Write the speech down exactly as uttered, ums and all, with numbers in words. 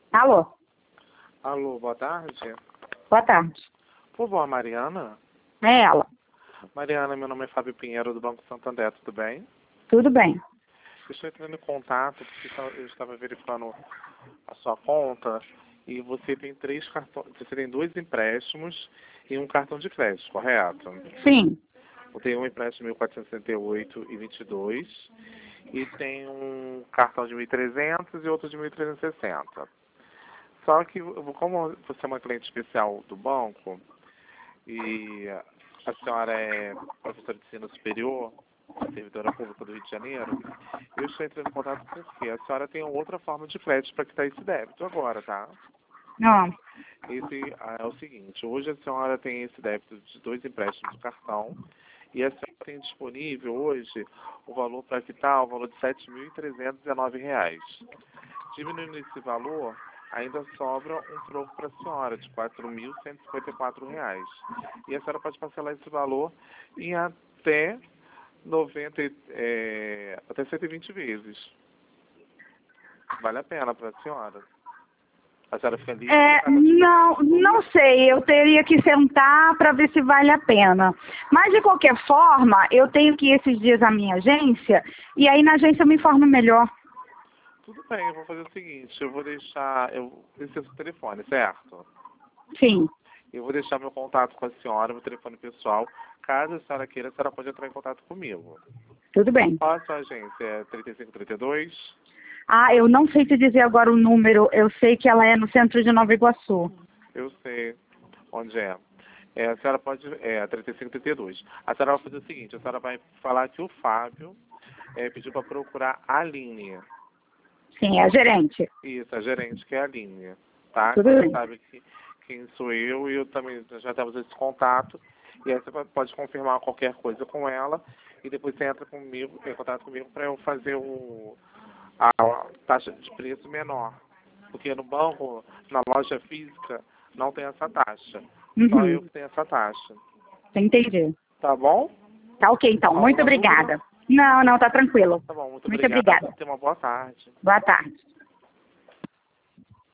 Alô? Alô, boa tarde. Boa tarde. Por favor, Mariana? É ela. Mariana, meu nome é Fábio Pinheiro, do Banco Santander, tudo bem? Tudo bem. Eu estou entrando em contato porque eu estava verificando a sua conta e você tem três cartões, você tem dois empréstimos e um cartão de crédito, correto? Sim. Eu tenho um empréstimo de mil quatrocentos e sessenta e oito e vinte e dois e tem um cartão de mil e trezentos e outro de mil trezentos e sessenta. Só que, como você é uma cliente especial do banco e a senhora é professora de ensino superior, servidora pública do Rio de Janeiro, eu estou entrando em contato porque a senhora tem outra forma de crédito para quitar esse débito agora, tá? Não. Esse ah, é o seguinte, hoje a senhora tem esse débito de dois empréstimos do cartão e a senhora tem disponível hoje o valor para quitar, o valor de sete mil trezentos e dezenove reais. Diminuindo esse valor, ainda sobra um troco para a senhora de quatro mil cento e cinquenta e quatro reais. E a senhora pode parcelar esse valor em até noventa, é, até cento e vinte vezes. Vale a pena para a senhora. A senhora fica livre. É, não, não sei. Eu teria que sentar para ver se vale a pena. Mas, de qualquer forma, eu tenho que ir esses dias à minha agência e aí na agência eu me informo melhor. Tudo bem, eu vou fazer o seguinte, eu vou deixar, eu preciso do telefone, certo? Sim. Eu vou deixar meu contato com a senhora, meu telefone pessoal. Caso a senhora queira, a senhora pode entrar em contato comigo. Tudo bem. Qual a sua agência? É trinta e cinco, trinta e dois? Ah, eu não sei te dizer agora o número. Eu sei que ela é no centro de Nova Iguaçu. Eu sei onde é. É, a senhora pode... É, trinta e cinco, trinta e dois. A senhora vai fazer o seguinte, a senhora vai falar que o Fábio é, pediu para procurar a Aline. Sim, é a gerente. Isso, a gerente, que é a Aline. Tá? Tudo Você bem. sabe que, quem sou eu e eu também já temos esse contato. E aí você pode confirmar qualquer coisa com ela e depois você entra comigo, em contato comigo para eu fazer o, a taxa de preço menor. Porque no banco, na loja física, não tem essa taxa. Só eu Uhum. que tenho essa taxa. Entendi. Tá bom? Tá ok, então. Muito Alguma obrigada. dúvida? Não, não, tá tranquilo. Tá bom, muito, Muito obrigado. obrigada. Tenha uma boa tarde. Boa tarde.